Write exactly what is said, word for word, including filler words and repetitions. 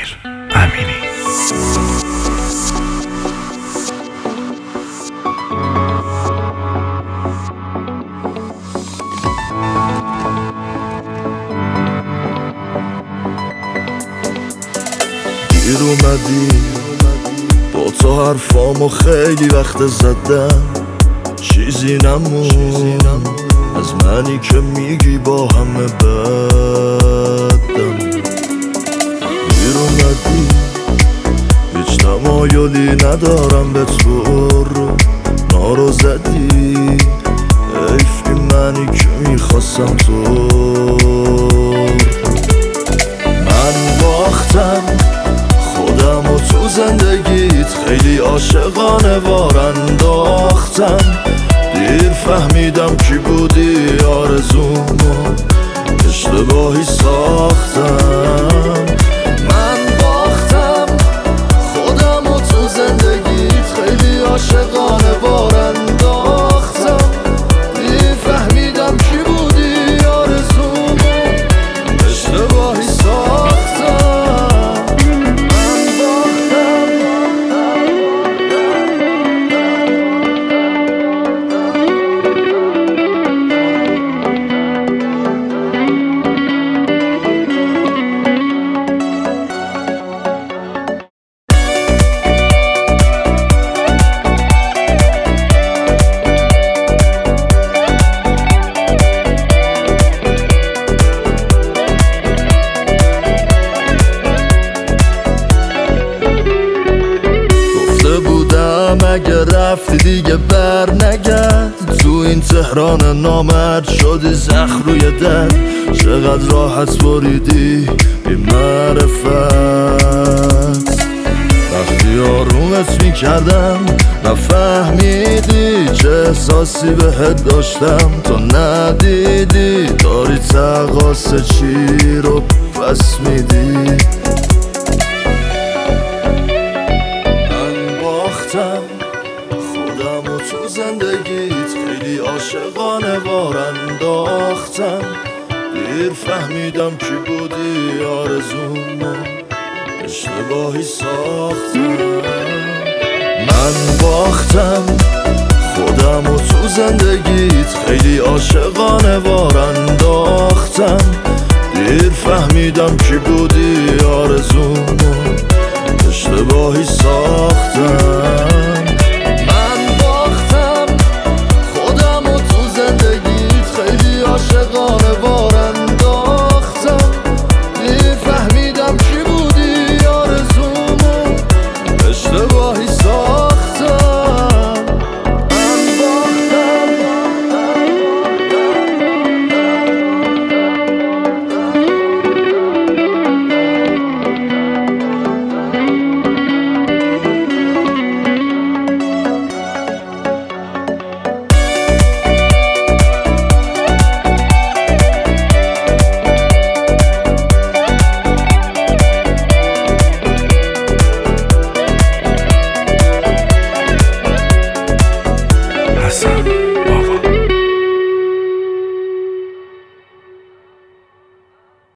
امینی. دیر اومدی با تو حرفامو خیلی وقت زدم، چیزی نمون از منی که میگی با همه بدم. دیر اومدی هیچ تمایلی ندارم به تو رو نارو زدی، حیفی منی که میخواستم تو. من باختم خودم و تو زندگیت خیلی عاشقانه وار انداختم، دیر فهمیدم کی بودی آرزومو اشتباهی ساختم. من باختم خودم و تو زندگیت خیلی عاشقانه وار انداختم، دیر فهمیدم کی بودی آرزومو اشتباهی ساختم. اگه رفتی دیگه بر نگرد، تو این تهران نامرد شدی زخم روی در، چقدر راحت بریدی بی معرفت. وقتی آرومت میکردم نفهمیدی چه احساسی بهت داشتم، تو ندیدی داری تقاص چی رو پس میدی. خودم و تو زندگیت خیلی عاشقانه وار انداختم، دیر فهمیدم کی بودی آرزومو اشتباهی ساختم. من باختم خودم و تو زندگیت خیلی عاشقانه وار انداختم، دیر فهمیدم کی بودی آرزومو اشتباهی ساختم.